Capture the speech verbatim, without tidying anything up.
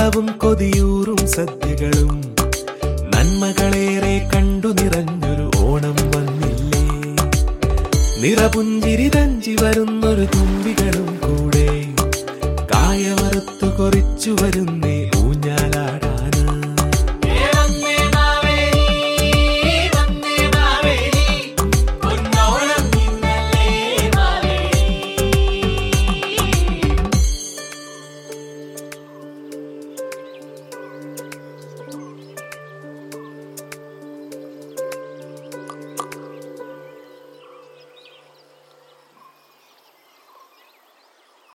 നിറവും കൊതിയൂറും സദ്യകളും നന്മകളേറെ കണ്ടു നിറഞ്ഞൊരു ഓണം വന്നില്ലേ. നിറപുഞ്ചിരി തഞ്ചി വരുന്നൊരു തുമ്പികളും കൂടെ കായ വറുത്തു കൊറിച്ചു വരുന്ന